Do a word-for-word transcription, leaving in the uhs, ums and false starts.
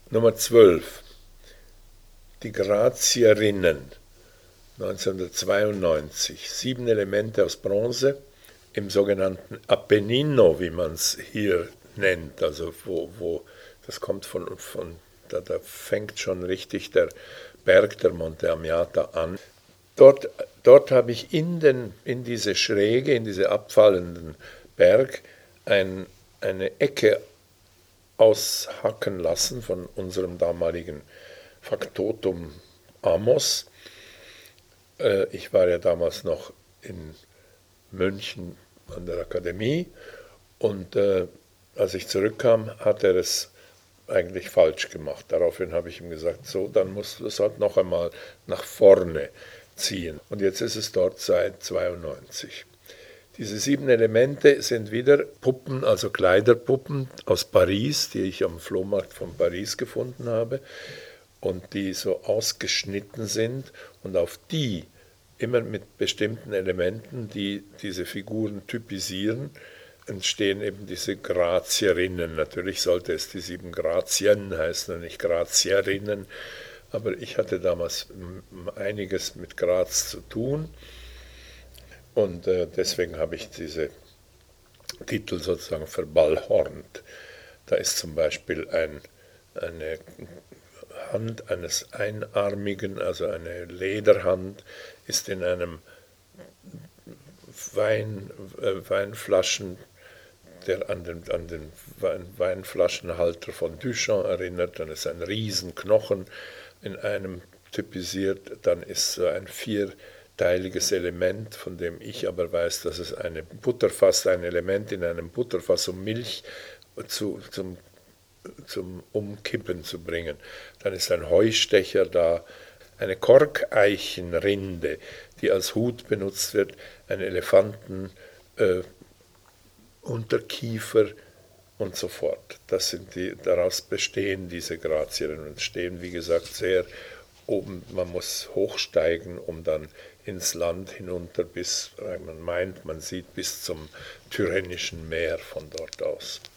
Nummer zwölf. Die Grazierinnen, neunzehnhundertzweiundneunzig. Sieben Elemente aus Bronze im sogenannten Appennino, wie man es hier nennt. Also wo, wo das kommt von, von da, da fängt schon richtig der Berg der Monte Amiata an. Dort, dort habe ich in, den, in diese Schräge, in diese abfallenden Berg ein, eine Ecke aushacken lassen von unserem damaligen Faktotum Amos. Äh, ich war ja damals noch in München an der Akademie und äh, als ich zurückkam, hat er es eigentlich falsch gemacht. Daraufhin habe ich ihm gesagt, so, dann musst du es halt noch einmal nach vorne ziehen. Und jetzt ist es dort seit zweiundneunzig. Diese sieben Elemente sind wieder Puppen, also Kleiderpuppen aus Paris, die ich am Flohmarkt von Paris gefunden habe und die so ausgeschnitten sind und auf die immer mit bestimmten Elementen, die diese Figuren typisieren, entstehen eben diese Grazierinnen. Natürlich sollte es die sieben Grazien heißen und nicht Grazierinnen, aber ich hatte damals einiges mit Graz zu tun und äh, deswegen habe ich diese Titel sozusagen verballhornt. Da ist zum Beispiel ein, eine Hand eines Einarmigen, also eine Lederhand, ist in einem Wein, äh, Weinflaschen, der an den, an den Wein, Weinflaschenhalter von Duchamp erinnert. Dann ist ein Riesenknochen in einem typisiert. Dann ist so ein vierteiliges Element, von dem ich aber weiß, dass es eine Butterfass, ein Element in einem Butterfass, um Milch zu, zum, zum Umkippen zu bringen. Dann ist ein Heustecher da, eine Korkeichenrinde, die als Hut benutzt wird, ein Elefanten, äh, Unterkiefer und so fort. Das sind die, daraus bestehen diese Grazien und stehen, wie gesagt, sehr oben. Man muss hochsteigen, um dann ins Land hinunter bis, man meint, man sieht bis zum Tyrrhenischen Meer von dort aus.